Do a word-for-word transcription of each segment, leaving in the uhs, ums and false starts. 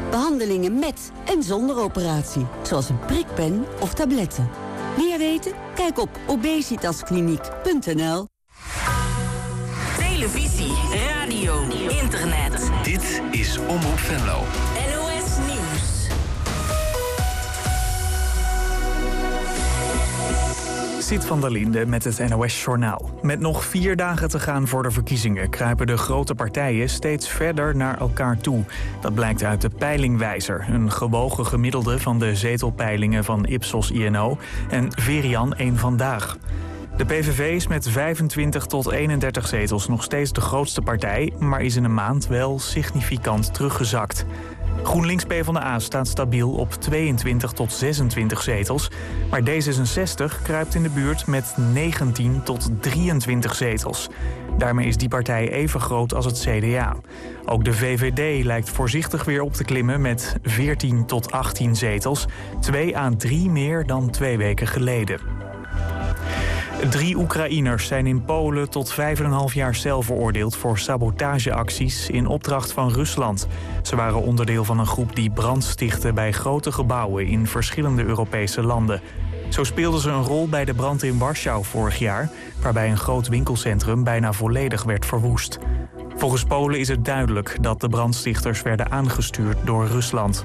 Behandelingen met en zonder operatie, zoals een prikpen of tabletten. Meer weten? Kijk op obesitaskliniek punt n l. Televisie, radio, internet. Dit is Omroep Venlo. N O S Nieuws. Siet van der Linde met het N O S-journaal. Met nog vier dagen te gaan voor de verkiezingen kruipen de grote partijen steeds verder naar elkaar toe. Dat blijkt uit de peilingwijzer, een gewogen gemiddelde van de zetelpeilingen van Ipsos I N O en Verian één Vandaag. De P V V is met vijfentwintig tot eenendertig zetels nog steeds de grootste partij, maar is in een maand wel significant teruggezakt. GroenLinks-PvdA staat stabiel op tweeëntwintig tot zesentwintig zetels, maar D zesenzestig kruipt in de buurt met negentien tot drieëntwintig zetels. Daarmee is die partij even groot als het C D A. Ook de V V D lijkt voorzichtig weer op te klimmen met veertien tot achttien zetels, twee à drie meer dan twee weken geleden. Drie Oekraïners zijn in Polen tot vijf en een half jaar cel veroordeeld voor sabotageacties in opdracht van Rusland. Ze waren onderdeel van een groep die brand stichtte bij grote gebouwen in verschillende Europese landen. Zo speelden ze een rol bij de brand in Warschau vorig jaar, waarbij een groot winkelcentrum bijna volledig werd verwoest. Volgens Polen is het duidelijk dat de brandstichters werden aangestuurd door Rusland.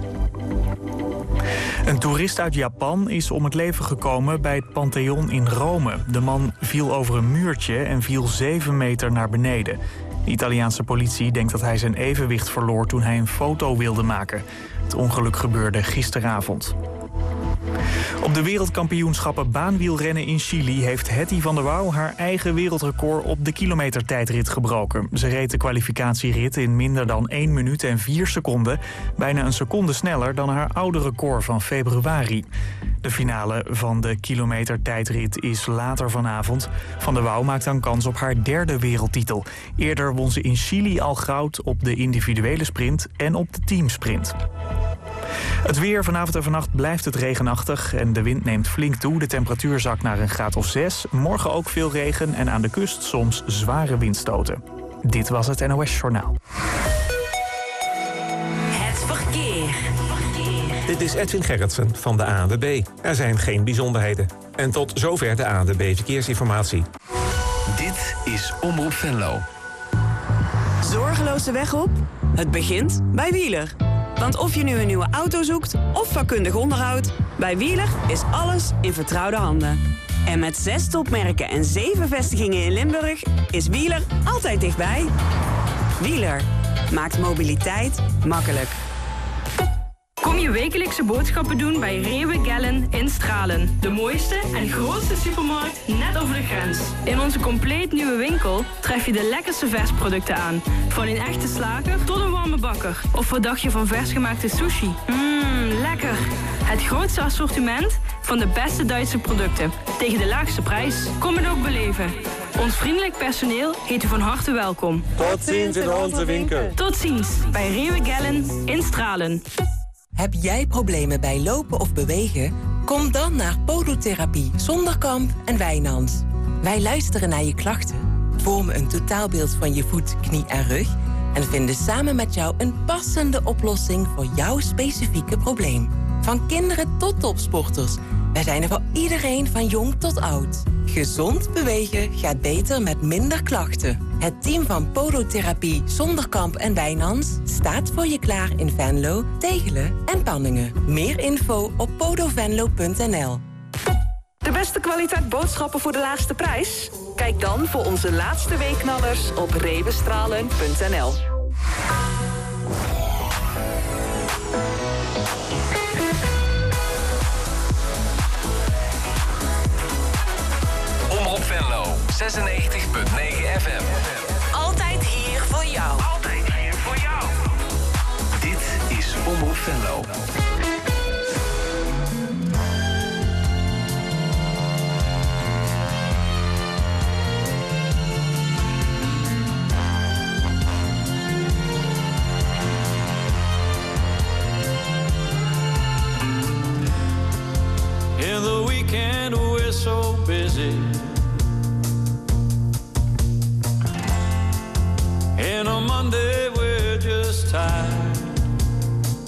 Een toerist uit Japan is om het leven gekomen bij het Pantheon in Rome. De man viel over een muurtje en viel zeven meter naar beneden. De Italiaanse politie denkt dat hij zijn evenwicht verloor toen hij een foto wilde maken. Het ongeluk gebeurde gisteravond. Op de wereldkampioenschappen baanwielrennen in Chili heeft Hetty van der Wouw haar eigen wereldrecord op de kilometertijdrit gebroken. Ze reed de kwalificatierit in minder dan één minuut en vier seconden, bijna een seconde sneller dan haar oude record van februari. De finale van de kilometertijdrit is later vanavond. Van der Wouw maakt dan kans op haar derde wereldtitel. Eerder won ze in Chili al goud op de individuele sprint en op de teamsprint. Het weer vanavond en vannacht blijft het regenachtig en de wind neemt flink toe. De temperatuur zakt naar een graad of zes. Morgen ook veel regen en aan de kust soms zware windstoten. Dit was het N O S-journaal. Het verkeer. Dit is Edwin Gerritsen van de A N W B. Er zijn geen bijzonderheden. En tot zover de A N W B Verkeersinformatie. Dit is Omroep Venlo. Zorgeloos de weg op? Het begint bij Wieler. Want of je nu een nieuwe auto zoekt of vakkundig onderhoud, bij Wieler is alles in vertrouwde handen. En met zes topmerken en zeven vestigingen in Limburg is Wieler altijd dichtbij. Wieler maakt mobiliteit makkelijk. Kom je wekelijkse boodschappen doen bij Rewe Gellen in Stralen. De mooiste en grootste supermarkt net over de grens. In onze compleet nieuwe winkel tref je de lekkerste versproducten aan. Van een echte slager tot een warme bakker. Of wat dacht je van versgemaakte sushi? Mmm, lekker. Het grootste assortiment van de beste Duitse producten. Tegen de laagste prijs. Kom het ook beleven. Ons vriendelijk personeel heet u van harte welkom. Tot ziens in onze winkel. Tot ziens bij Rewe Gellen in Stralen. Heb jij problemen bij lopen of bewegen? Kom dan naar Podotherapie Zonderkamp en Wijnands. Wij luisteren naar je klachten, vormen een totaalbeeld van je voet, knie en rug en vinden samen met jou een passende oplossing voor jouw specifieke probleem. Van kinderen tot topsporters. Wij zijn er voor iedereen van jong tot oud. Gezond bewegen gaat beter met minder klachten. Het team van Podotherapie Zonderkamp en Wijnands staat voor je klaar in Venlo, Tegelen en Panningen. Meer info op podovenlo punt n l. De beste kwaliteit boodschappen voor de laagste prijs? Kijk dan voor onze laatste weekknallers op rewestralen punt n l. Omroep Venlo, zesennegentig punt negen F M. Altijd hier voor jou. Altijd hier voor jou. Dit is Omroep Venlo. In the weekend we're so busy. In a Monday we're just tired.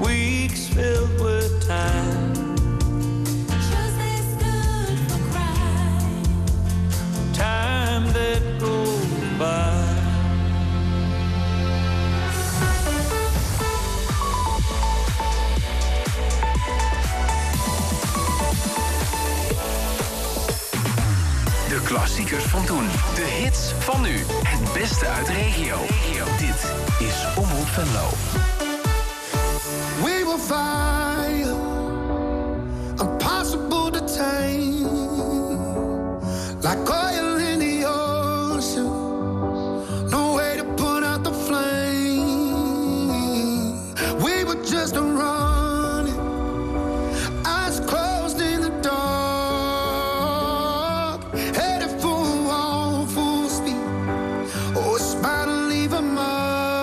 weeks filled with time. Tuesday's good for crime. Time that goes by. De klassiekers van toen. De hits van nu. Het beste uit de regio. Dit is Omroep Venlo. We will fire, impossible to tame, like oil in the ocean, no way to put out the flame. We were just running, eyes closed in the dark, headed for a wall full speed, oh, it's bound to leave a mark.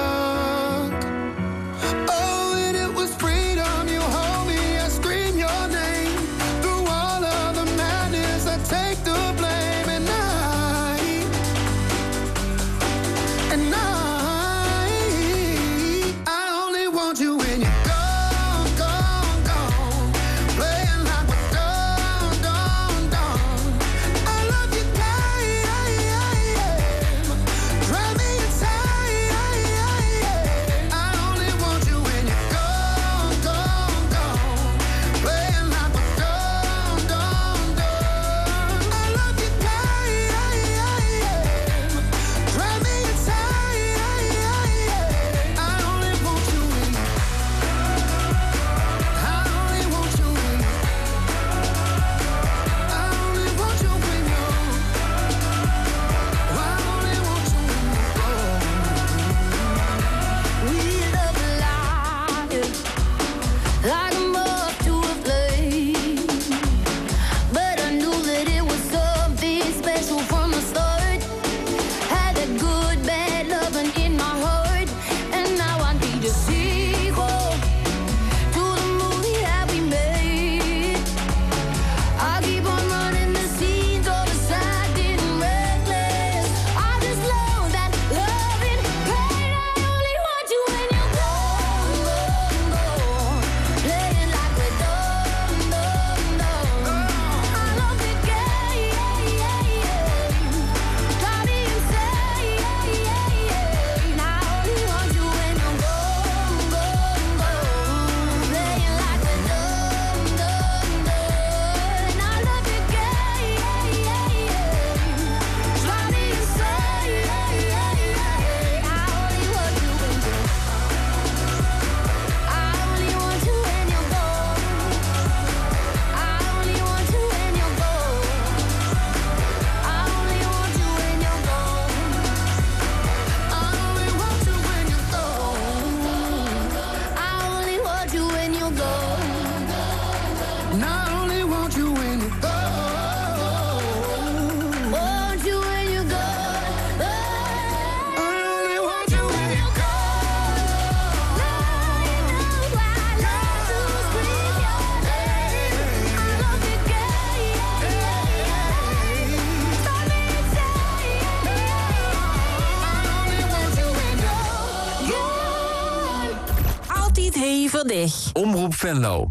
Omroep Venlo.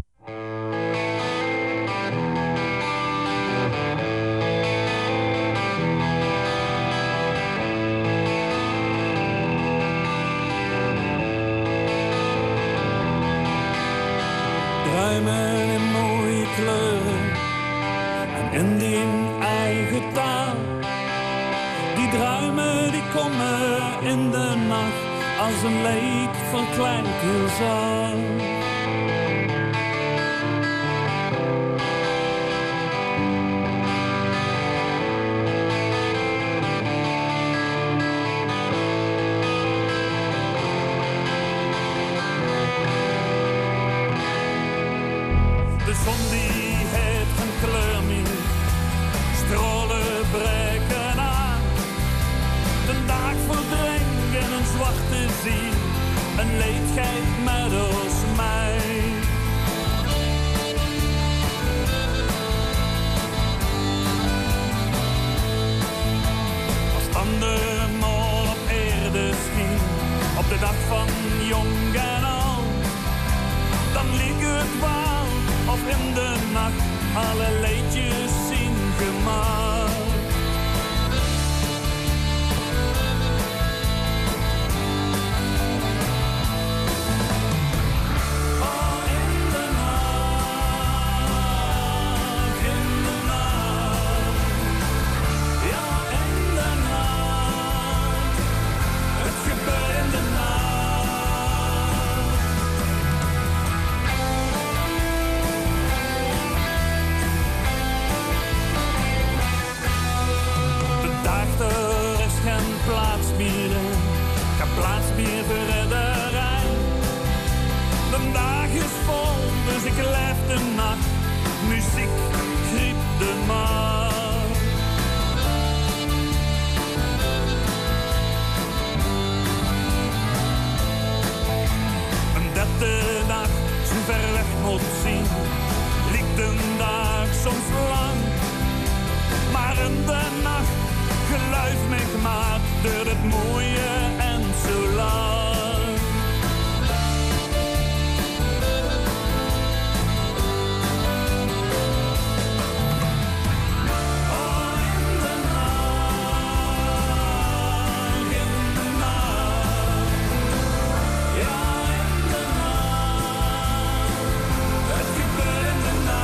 Druimen in mooie kleuren en in die eigen taal. Die druimen die komen in de nacht als een leed verkleind zaal. De zon die heeft een kleur meer, stralen breken aan. De dag verdrinkt in een zwarte zee, een leedgeit met ons mij. Als dan de maan op aarde scheen, op de dag van jong en oud, het waal of in de nacht alle leedjes zien gemaakt. Oh, in de nacht, in de nacht, ja, in de nacht, het gebeurt in de nacht. Er is geen plaats meer, geen plaats meer voor redderij. De dag is vol, dus ik leef de nacht. Muziek griep de macht. En dat de dag zo ver weg moet zien, ligt de dag soms lang. Maar in de nacht geluid me gemaakt door het mooie en zo lang. Oh, in de nacht, in de nacht, ja, in de nacht, het gebeurt in de nacht.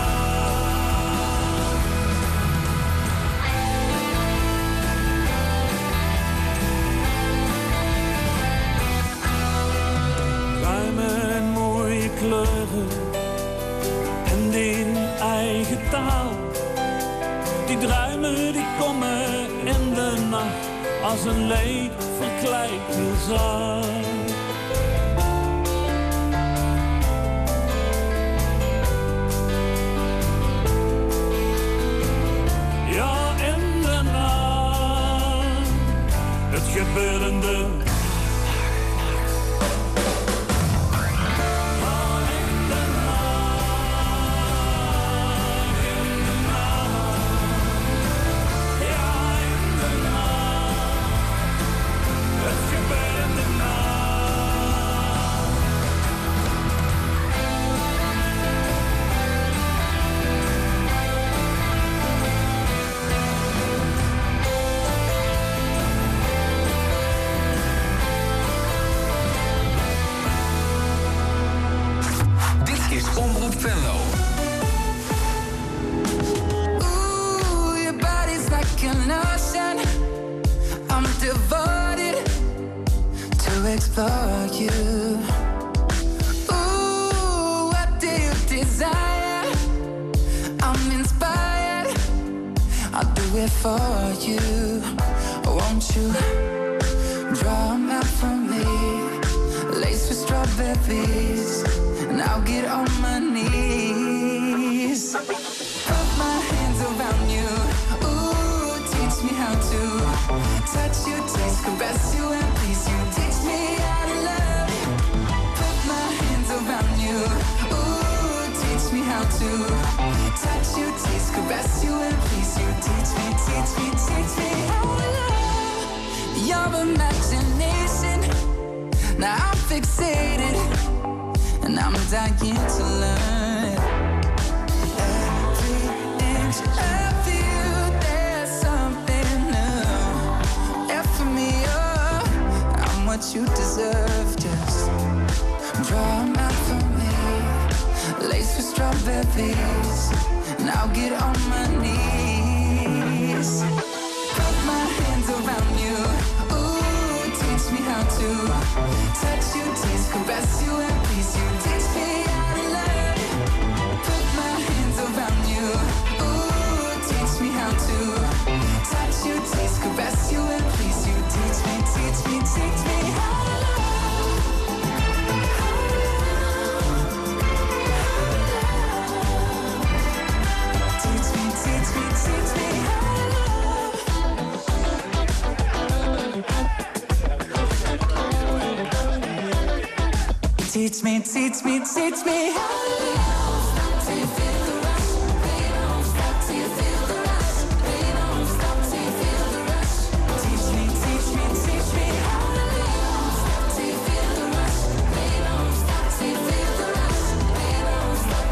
En mooie kleuren en die eigen taal. Die druimen die komen in de nacht als een leed verkleide zaal. Ja, in de nacht, het gebeurende. Omroep Venlo. Ooh, your body's like an ocean. I'm devoted to explore you. Ooh, what do you desire? I'm inspired. I'll do it for you. Won't you draw a map for me? Lace with strawberries. And I'll get on my knees. Put my hands around you. Ooh, teach me how to touch you, taste, caress you, and please you. Teach me how to love. Put my hands around you. Ooh, teach me how to touch you, taste, caress you, and please you. Teach me, teach me, teach me how to love. Your imagination. Now I'm fixated. And I'm dying to learn. Every inch of you, there's something new. And for me, oh, I'm what you deserve. Just draw a map for me, lace with strawberries, and I'll get on my knees. Put my hands around you. Ooh, teach me how to touch you, taste, caress you, and please you. Teach me how to love. Put my hands around you. Ooh, teach me how to touch you, taste, caress you, and please you. Teach me, teach me, teach me how to love. Teach me, teach me, teach me how to love. Teach me, teach me, teach me how to love. Till you feel the rush, baby, don't stop till you feel the rush, baby, don't stop till you feel the rush. Teach me, teach me, teach me how to love. Till you feel the rush, baby, don't stop till you feel the rush, baby, don't stop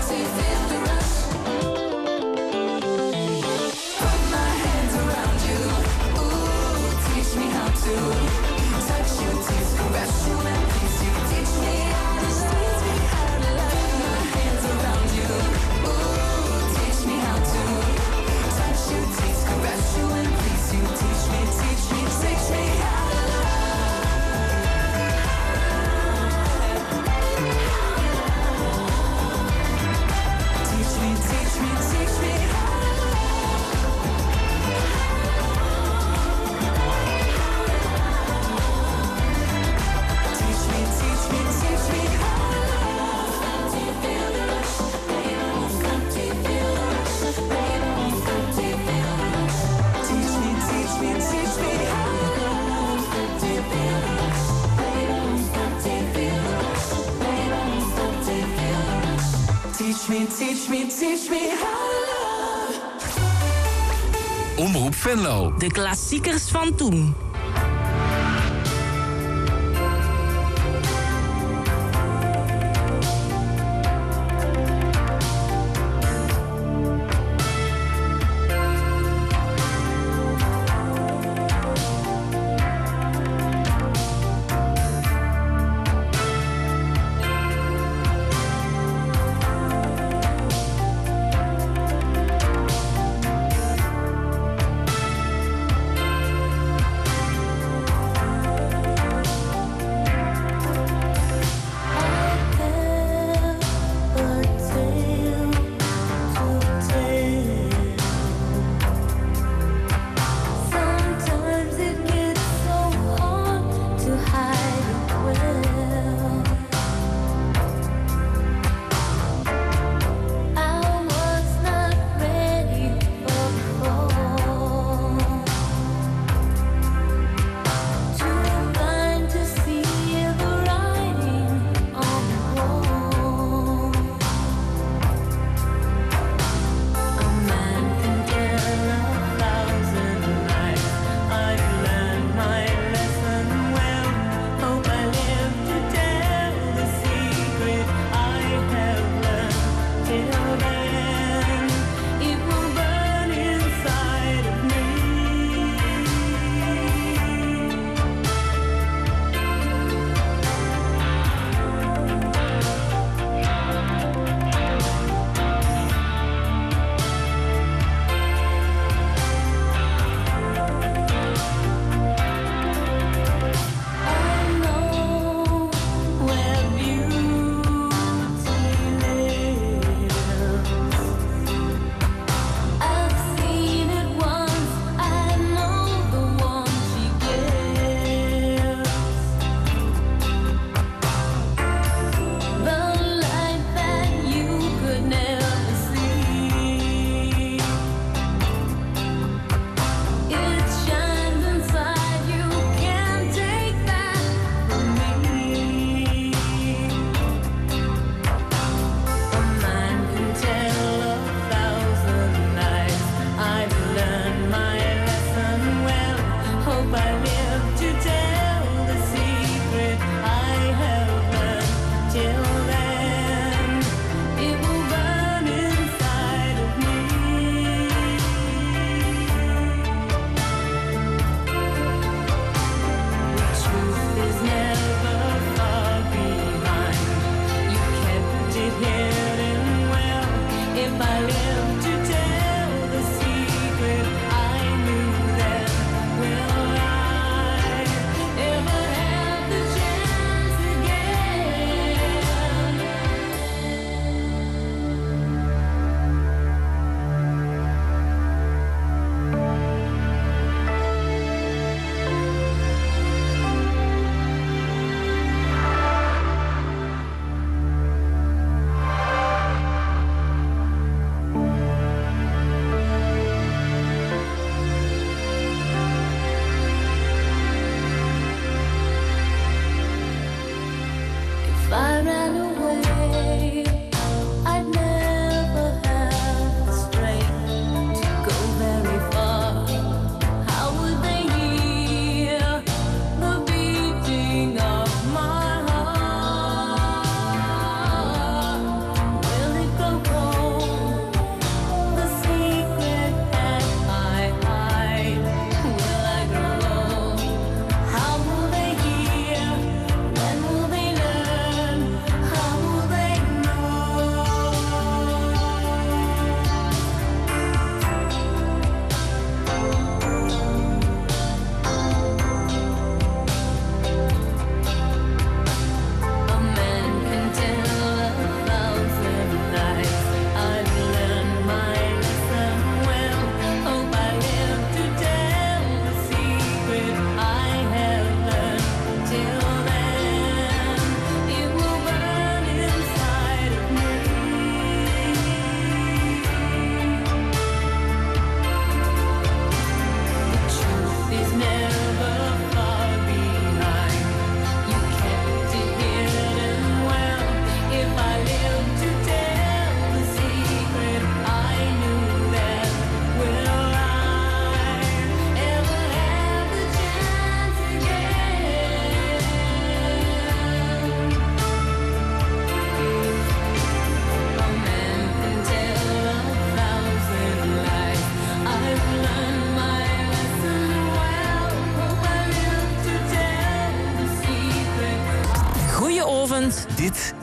Teach me, teach me, teach me how to love. Omroep Venlo. De klassiekers van toen.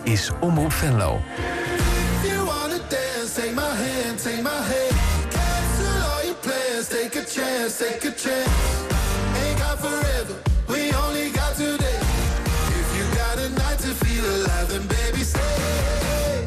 is Omroep Venlo. If you wanna dance, take my hand, take my hand. Cancel all your plans, take a chance, take a chance. Ain't got forever, we only got today. If you got a night to feel alive, then baby stay.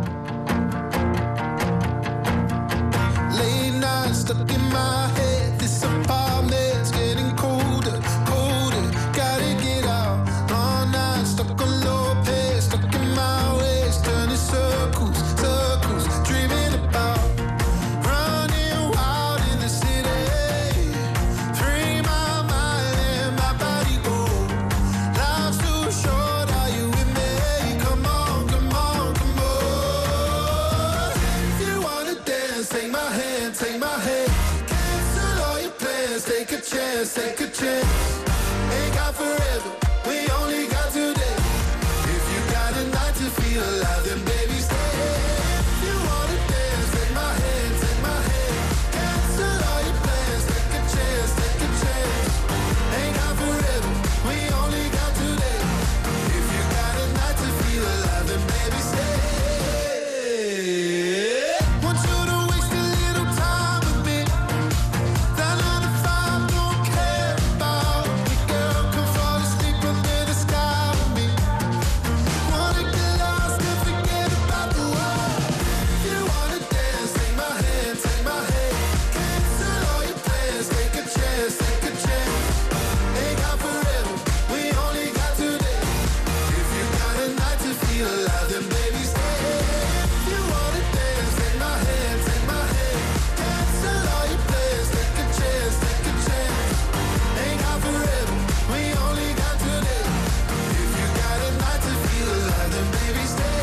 Late night stuck in my head, this apartment's getting colder, colder. Gotta get out, all night stuck on low pace, stuck in my ways, turning circles, circles, dreaming about running wild in the city. Free my mind and my body go. Life's too short, are you with me? Come on, come on, come on. If you wanna dance, take my hand, take my hand. Cancel all your plans, take a chance, take a chance. Ain't got forever, we only got today. If you got a night to feel alive, then baby stay. If you wanna dance, take my hand, take my hand. Cancel all your plans, take a chance, take a chance. Ain't got forever, we only got today. If you got a night to feel alive, then baby stay. Want you to waste a little time with me. That nine to five don't care about me, girl. Come fall asleep under the sky with me. Wanna get lost and forget about the world. If you wanna dance, take my hand, take my hand. Cancel all your plans, take a chance, take a chance. Ain't got forever, we only got today. If you got a night to feel alive, then baby stay. If you wanna dance, take my hand, take my hand. Cancel all your plans, take a chance, take a chance. Ain't got forever, we only got today. If you got a night to feel alive, then baby stay.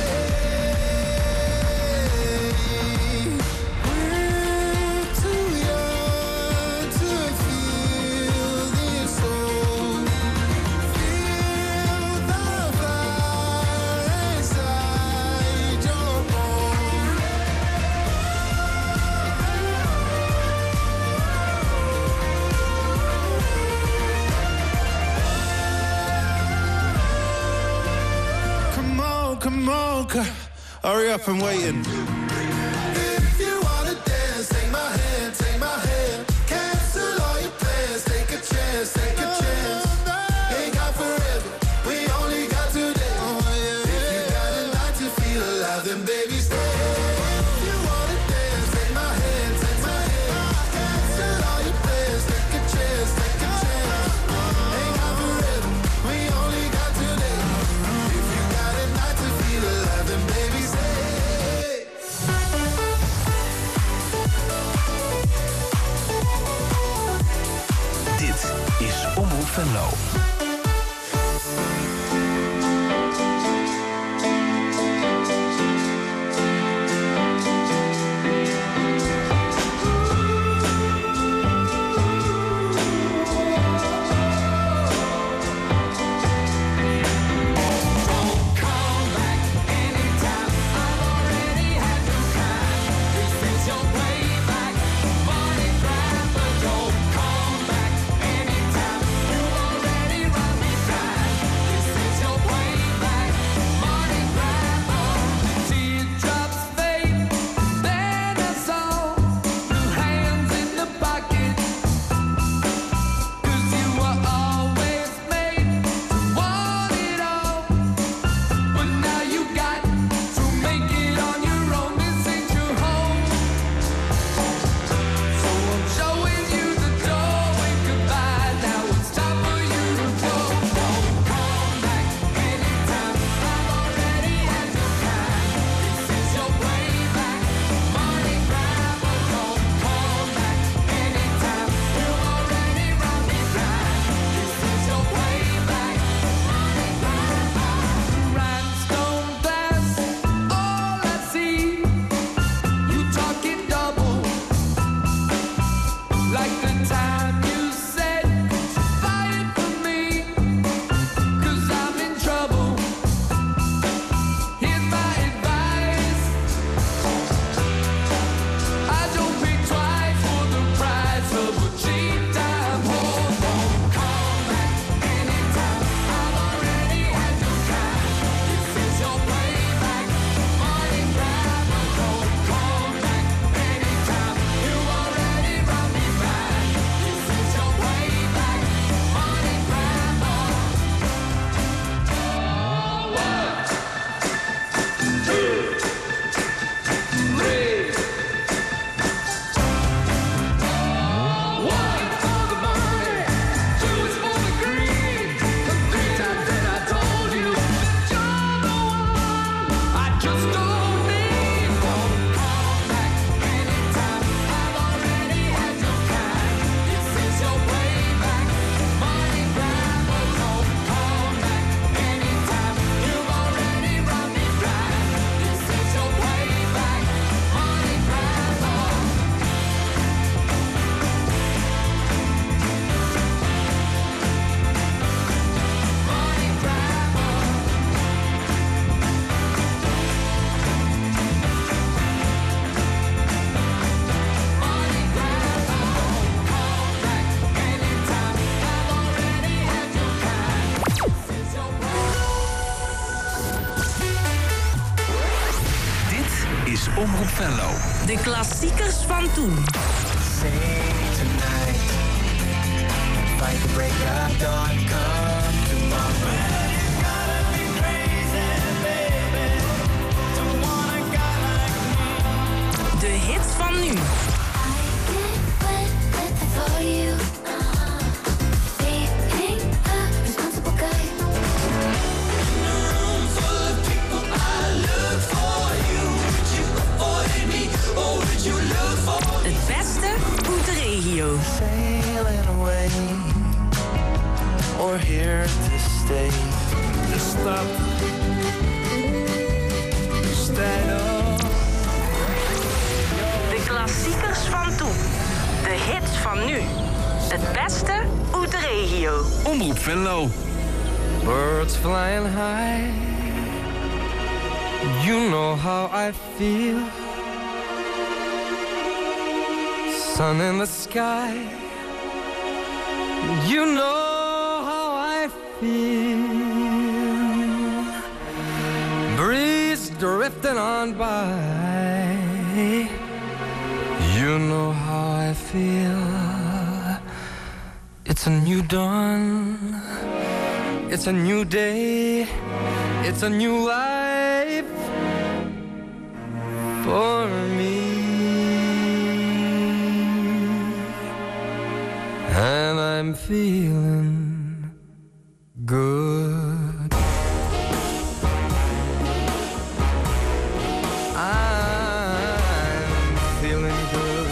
We're too young to feel this old. Feel the fire inside your bones. Come on, come on, girl. Hurry up, I'm waiting. If you wanna dance, take my hand, take my hand. Cancel all your plans, take a chance, take a chance. Ain't got forever, we only got today. If you got a night to feel alive, then baby stay. If you wanna dance, take my hand, take my hand. Cancel all your plans, take a chance, take a chance. Ain't got forever, we only got today. If you got a night to feel alive, then baby stay. Dit is Omroep Venlo. Omroep Venlo. De klassiekers van toen. De hits van nu. Het beste uit de regio. Sailing away or here to stay. De stad. Stand up. De klassiekers van toen. De hits van nu. Het beste uit de regio. Omroep Venlo. Birds flying high. You know how I feel. Sun in the sky. You know how I feel. Breeze drifting on by. You know how I feel. It's a new dawn. It's a new day. It's a new life for me. And I'm feeling good. I'm feeling good.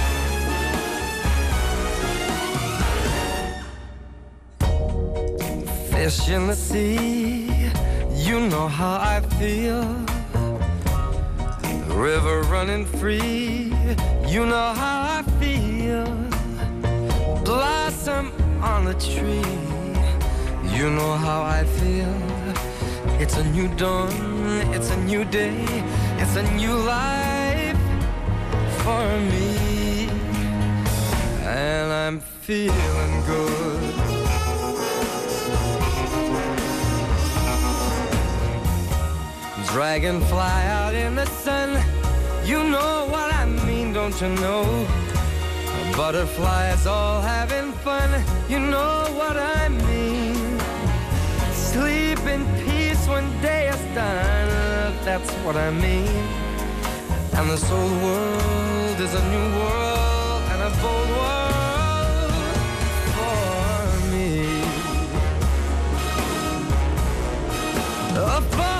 Fish in the sea, you know how I feel. River running free, you know how I feel. Blossom on a tree, you know how I feel. It's a new dawn, it's a new day, it's a new life for me. And I'm feeling good. Dragonfly out in the sun, you know what I mean, don't you know? Butterflies all having fun, you know what I mean. Sleep in peace when day is done, that's what I mean. And this old world is a new world and a bold world for me. Oh, for me.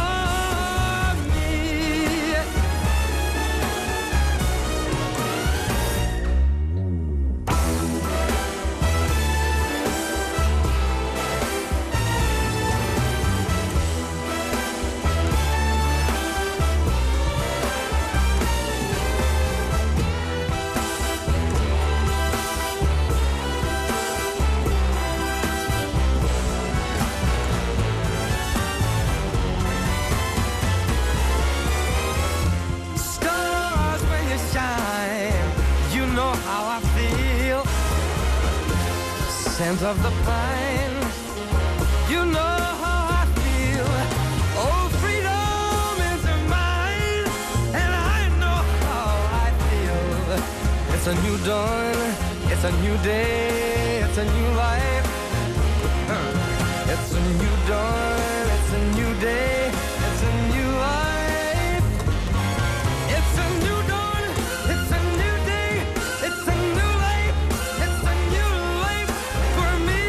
Scent of the pine, you know how I feel. Oh, freedom is mine, and I know how I feel. It's a new dawn, it's a new day, it's a new life. It's a new dawn, it's a new day, it's a new life. It's a new dawn, it's a new day, it's a new life. It's a new life for me,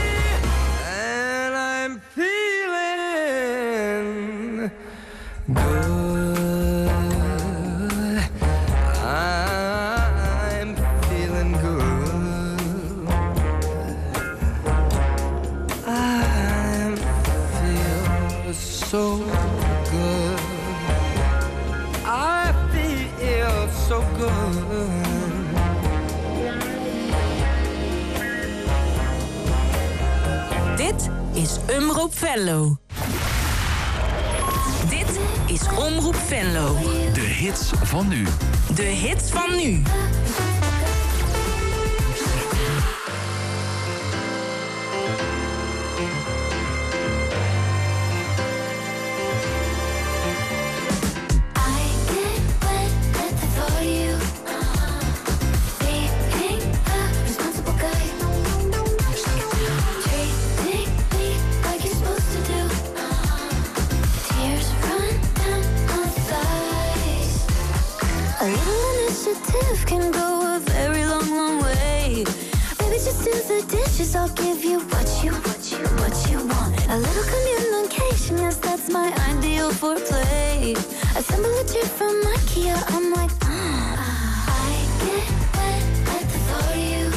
and I'm feeling good. good. I'm feeling good. I feel so good. I feel so good. Dit is Omroep Venlo. Dit is Omroep Venlo. De hits van nu. De hits van nu. Can go a very long, long way. Baby, just do the dishes. I'll give you what you, what you, what you want. A little communication, yes, that's my ideal foreplay. Assemble a trip from IKEA. I'm like, ah. I get wet at the thought of you.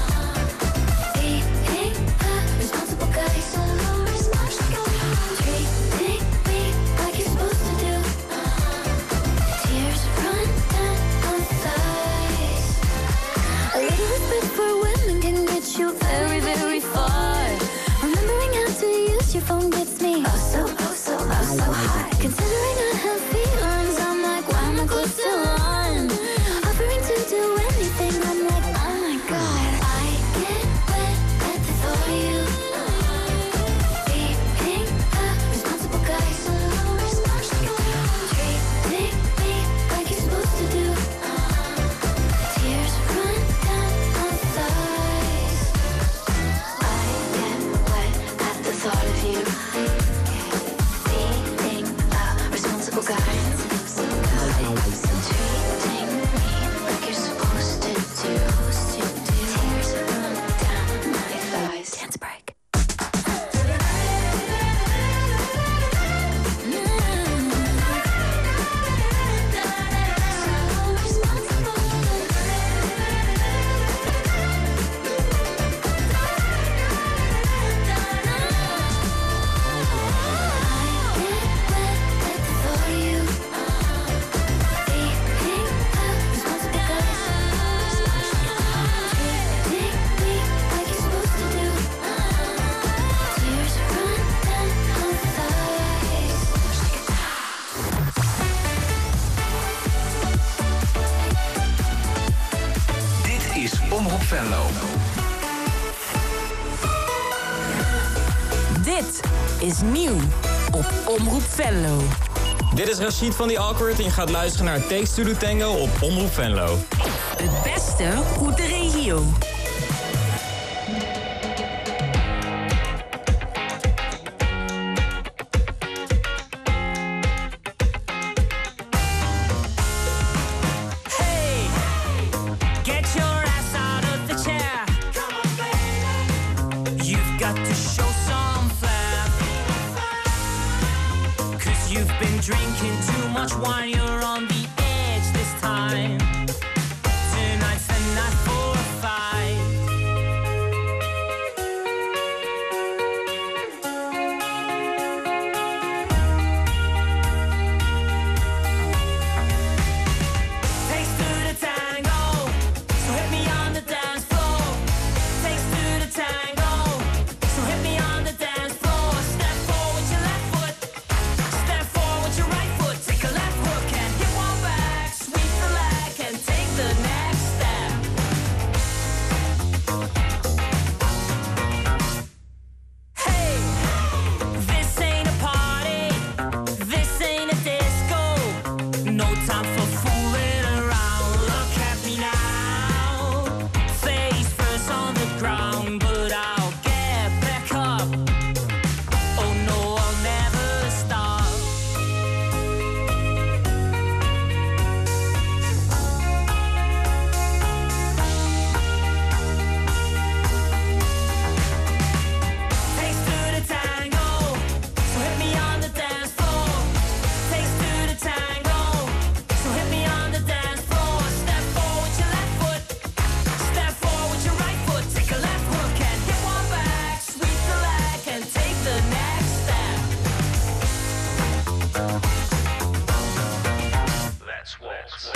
Being a responsible guy, so responsible. Treating me like you're supposed to do. Tears run down my thighs. A little respect for women can get you very, very far. Remembering how to use your phone gets me oh so, oh so, oh so high. Considering I have feelings, I'm like, why am I close to one? Offering to do anything, I'm like, oh my god. I get wet at the thought of you. Being a responsible guy, so responsible. Treating me like you're supposed to do. Tears run down my thighs. I get wet at the thought of you. Being a responsible guy. Treating me like you're supposed to do. Tears run down my thighs. Dance break. Dit is Omroep Venlo. Dit is nieuw op Omroep Venlo. Dit is Rashid van The Awkward en je gaat luisteren naar Takes to the Tango op Omroep Venlo. Het beste uit de regio. Get your ass out of the chair. Come on, baby. You've got to show some flair. Cause you've been drinking too much wine. You're on the edge this time. Tonight's the night for a fight. Takes to the tango. So hit me on the dance floor. Takes to the tango. So hit me on the dance floor. Step forward with your left foot. Step forward with your right foot. Take a left hook and hit one back. Sweep the leg Let's waltz.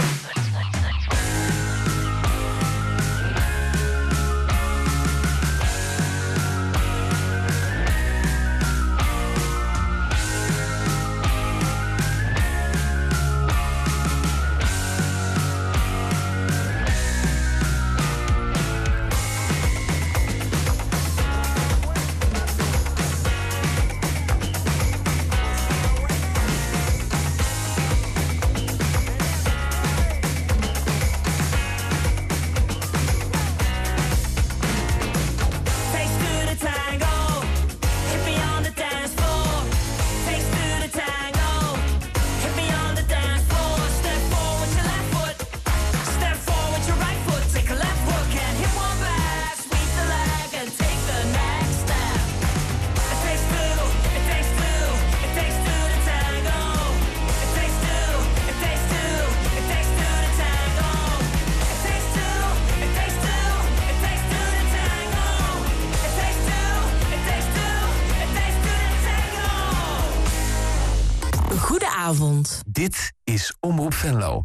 Avond. Dit is Omroep Venlo.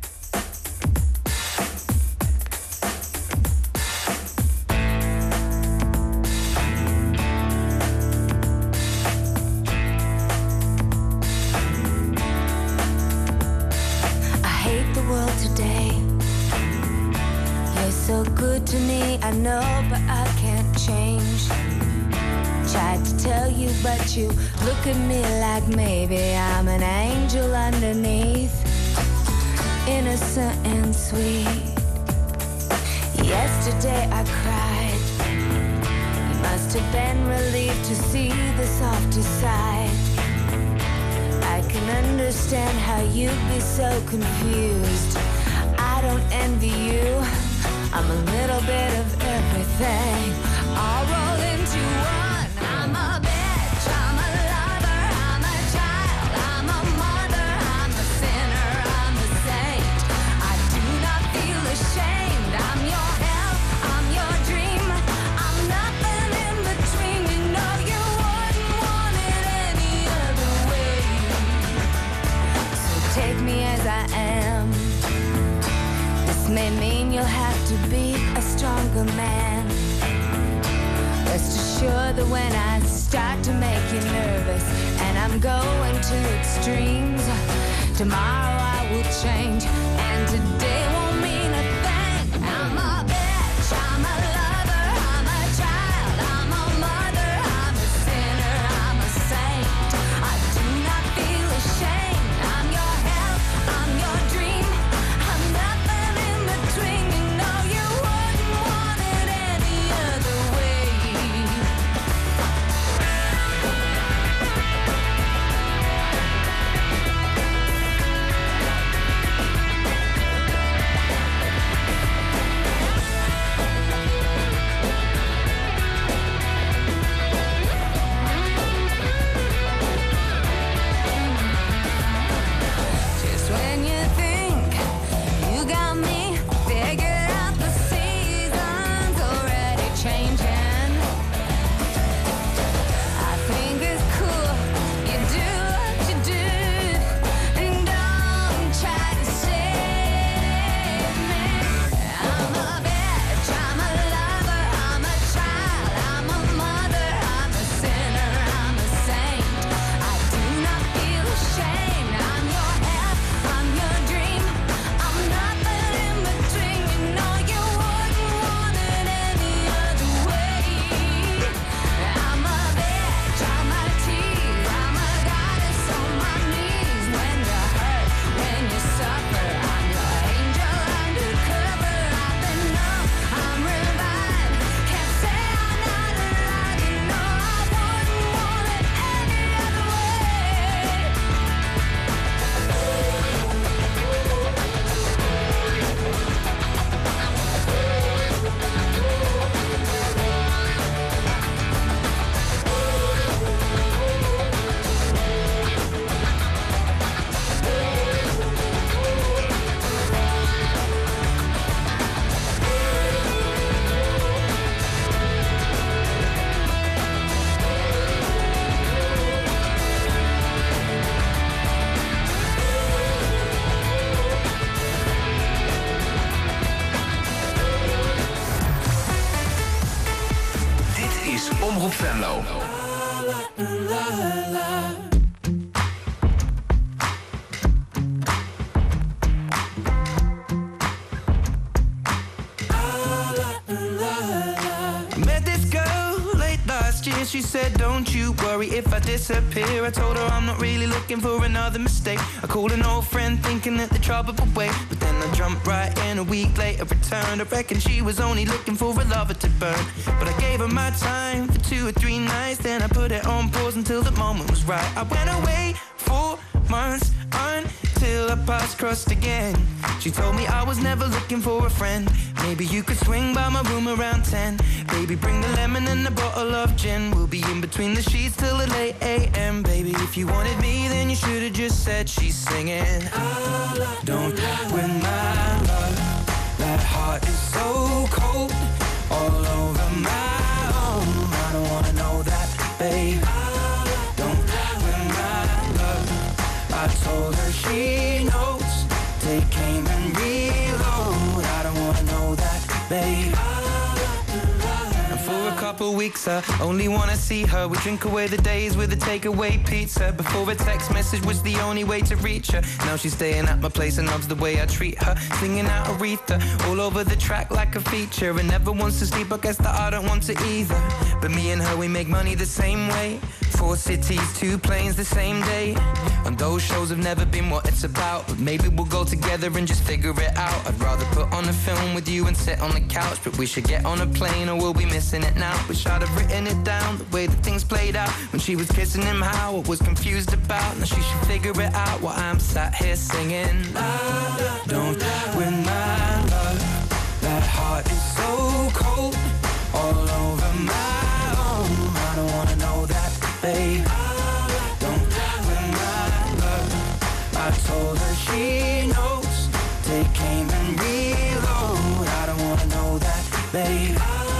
So good to me, I know, but I can't change. Tried to tell you, but you look at me like maybe I'm an angel underneath, innocent and sweet. Yesterday I cried. You must have been relieved to see the softer side. I can understand how you'd be so confused. I don't envy you. I'm a little bit of everything, all rolled into one. I'm a bitch, I'm a lover, I'm a child, I'm a mother, I'm a sinner, I'm a saint. I do not feel ashamed. I'm your hell, I'm your dream. I'm nothing in between. You know you wouldn't want it any other way. So take me as I am. This may mean you'll have to be a stronger man. Rest assured that when I start to make you nervous and I'm going to extremes, tomorrow I will change and today won't mean a thing. I'm a bitch, I'm a lover, I'm a child, I'm a mother, I'm a sinner, I'm a saint. I do not feel ashamed. I'm your hell, I'm your dream. I'm nothing in between. You know you wouldn't want it any other way. Omroep Venlo. She said, don't you worry if I disappear. I told her I'm not really looking for another mistake. I called an old friend thinking that the trouble would wait, but then I jumped right in. A week later returned. I reckon she was only looking for a lover to burn, but I gave her my time for two or three nights. Then I put it on pause until the moment was right. I went away for months until our paths crossed again. She told me I was never looking for a friend. Maybe you could swing by my room around ten. Baby, bring the lemon and a bottle of gin. We'll be in between the sheets till the late a m. Baby, if you wanted me, then you should have just said she's singing. Don't win my love. That heart is so cold, all over my own. I don't wanna know that, babe. Don't win my love. I told her she knows. Take aim and reload. I don't wanna know that, babe. And for a couple weeks I only wanna see her. We drink away the days with a takeaway pizza. Before a text message was the only way to reach her. Now she's staying at my place and loves the way I treat her. Singing out Aretha all over the track like a feature. And never wants to sleep, I guess that I don't want to either. But me and her, we make money the same way. Four cities, two planes the same day. And those shows have never been what it's about, but maybe we'll go together and just figure it out. I'd rather put on a film with you and sit on the couch, but we should get on a plane or we'll be missing it now. Wish I'd have written it down, the way that things played out. When she was kissing him, how I was confused about. Now she should figure it out while I'm sat here singing. Don't win my love. That heart is so cold, all over my own. I don't wanna know that, babe. Don't win my love. I told her she knows. Take aim and reload. I don't wanna know that, babe.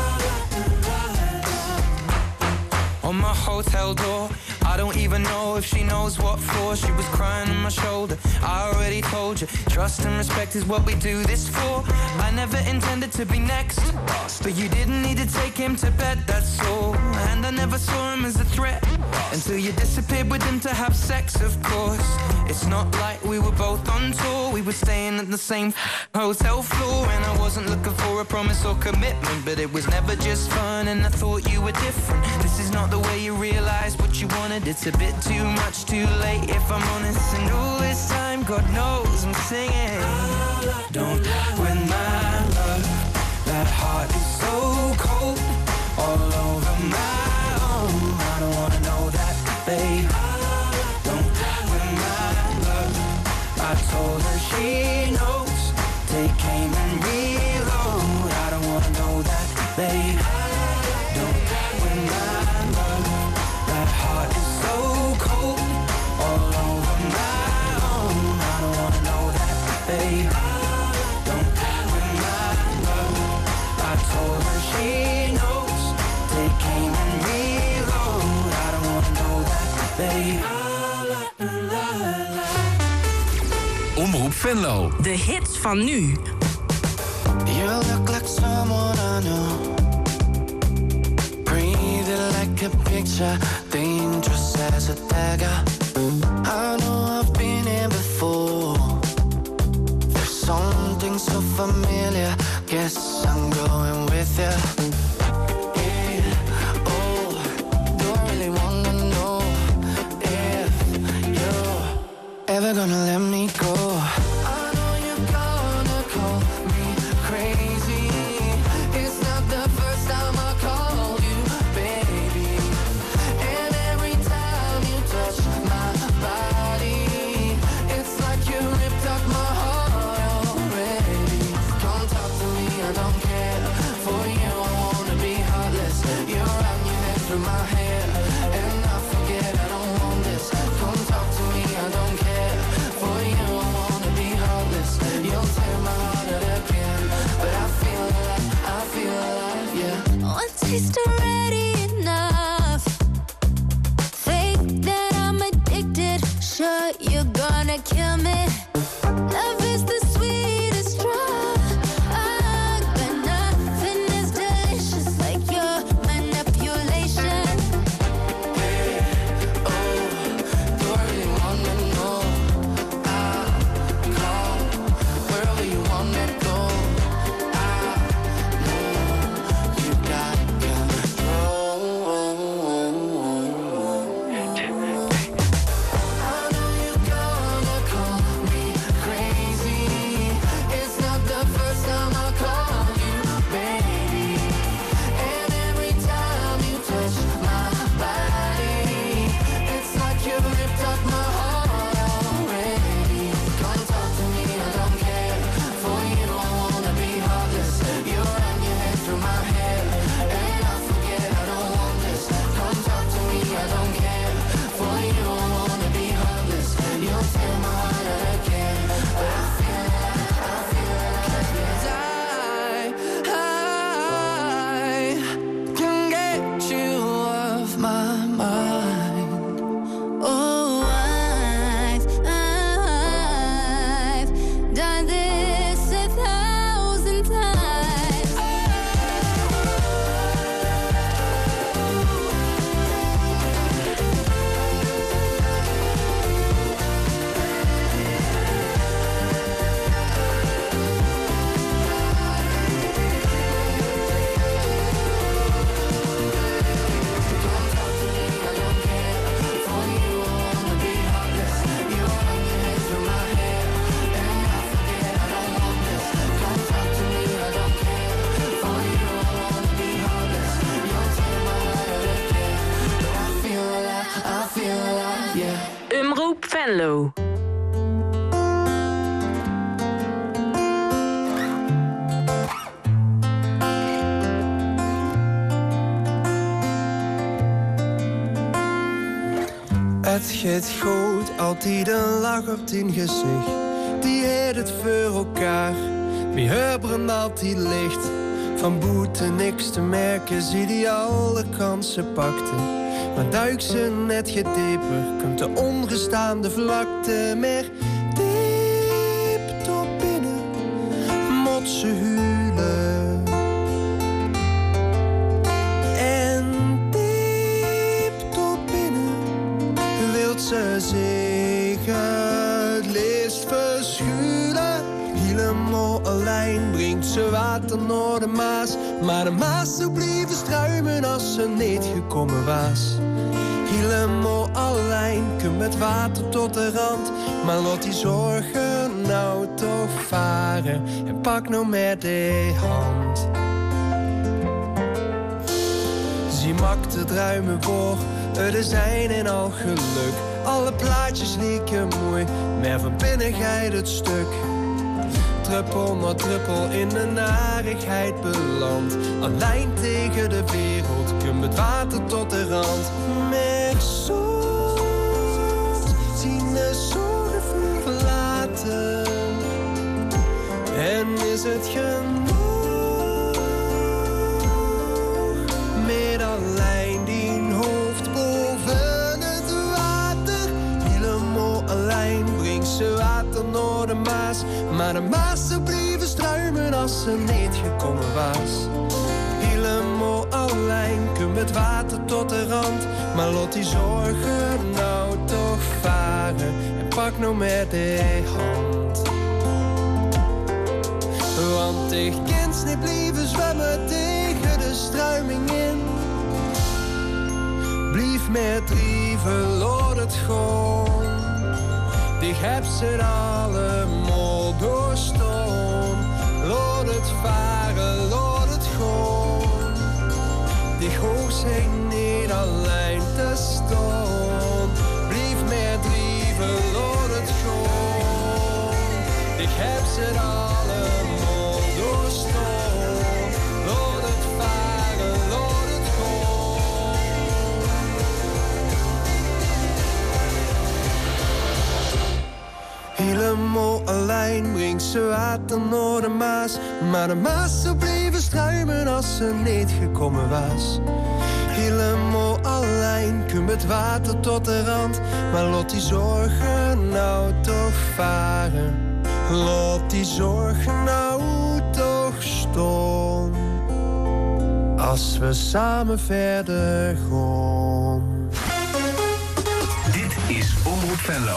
On my hotel door, I don't even know if she knows what for. She was crying on my shoulder. I already told you, trust and respect is what we do this for. I never intended to be next, but you didn't need to take him to bed, that's all. And I never saw him as a threat until you disappeared with him to have sex, of course. It's not like we were both on tour. We were staying at the same hotel floor. And I wasn't looking for a promise or commitment, but it was never just fun and I thought you were different. This is not the way you realize what you wanted. It's a bit too much too late if I'm honest. And all this time, God knows I'm singing. Don't win my love. That heart is so cold, all over my own. I don't wanna know that, babe. Don't win my love. I told her she knows. Take aim and reload. I don't wanna know that, babe. Don't win my love. That heart is so cold, all over my own. I don't wanna know that, babe. Don't win my love. I told her she knows. Take aim and reload. I don't wanna know that, babe. Omroep Venlo. De hits van nu. You look like someone I know. Breathing like a picture, dangerous as a dagger. I know I've been here before. There's something so familiar. Guess I'm going with you. Yeah, oh, don't really wanna know if you're ever gonna let me go. Taste already enough. Think that I'm addicted. Sure, you're gonna kill me. Love is the sweetest drug, but nothing is delicious like your manipulation. het gaat goed, altijd een lach op tien gezicht. Die heeft het voor elkaar, wie heuberen altijd licht. Van boete niks te merken, zie die alle kansen pakte. Maar duik ze net gedieper, komt de ongestaande vlakte meer diep tot binnen, mot ze huilen. En diep tot binnen wilt ze zich het liefst verschuilen. Helemaal alleen brengt ze water naar de Maas, maar de Maas zou blijven struimen als ze niet gekomen was. Helemaal alleen, kom met water tot de rand, maar laat die zorgen nou toch varen en pak nou met de hand. Zie mak de druimen voor, er zijn en al geluk. Alle plaatjes lieken mooi, maar van binnen geit het stuk. Druppel na druppel in de narigheid beland. Alleen tegen de wereld, kom het water tot de rand. Met soms zien de zorgen verlaten. En is het genoeg met alleen die hoofd boven het water. Helemaal alleen brengt ze water naar de Maas, maar de Maas zou blijven struimen als ze niet gekomen was. Helemaal alleen, kom het water tot de rand, maar laat die zorgen nou toch varen en pak nou met de hand. Want ik kan niet blijven zwemmen tegen de struiming in. Blijf met drieven, laat het gewoon. Ik heb ze allemaal doorstaan. Laat het varen, laat het gaan. Die hoog zich niet alleen te staan. Blijf met drieven, laat het gaan. Ik heb ze allemaal doorstaan. Laat het varen, laat het gaan. Helemaal alleen brengt ze water naar de Maas, maar de Maas zou blijven struimen als ze niet gekomen was. Helemaal alleen komt het water tot de rand, maar laat die zorgen nou toch varen. Laat die zorgen nou toch staan, als we samen verder gaan. Dit is Omroep Venlo.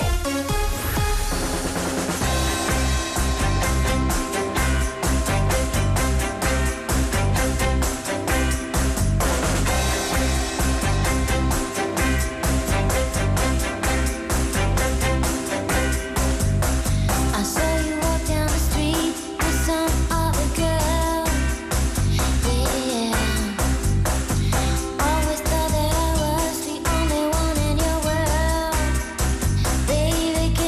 Baby,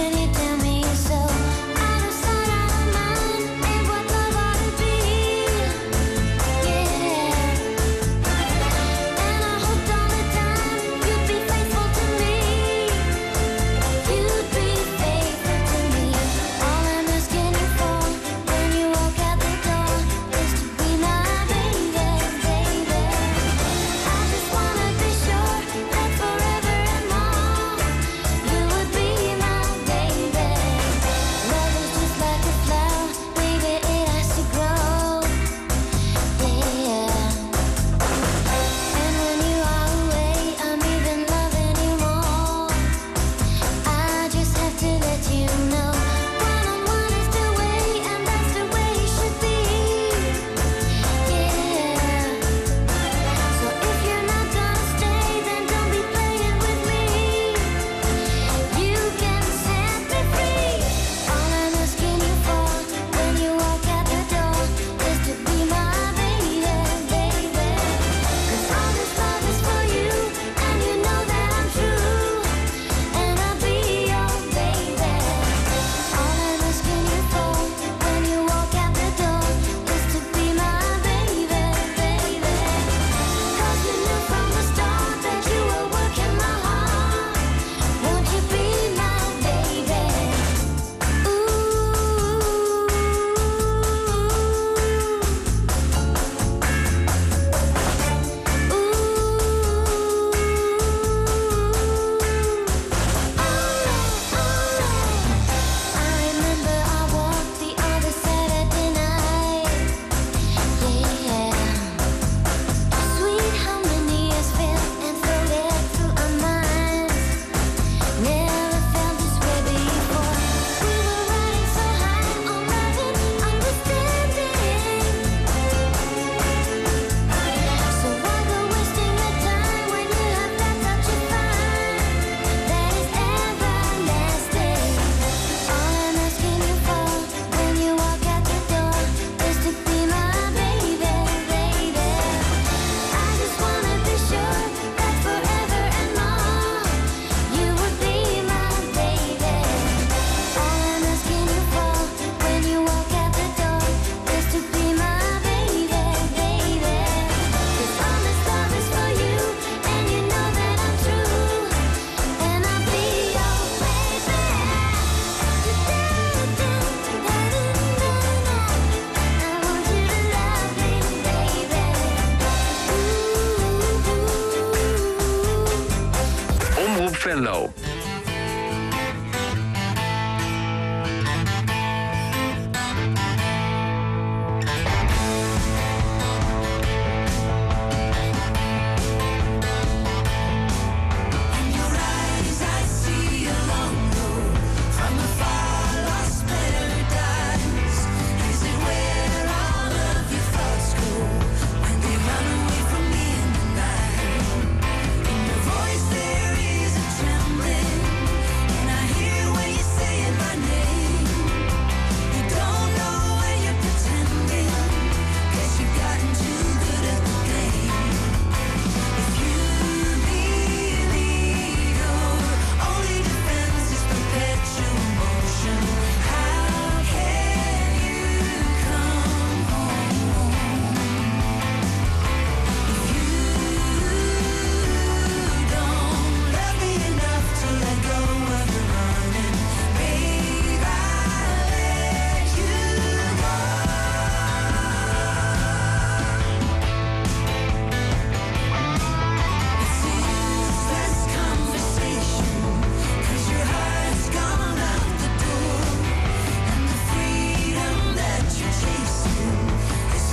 Venlo.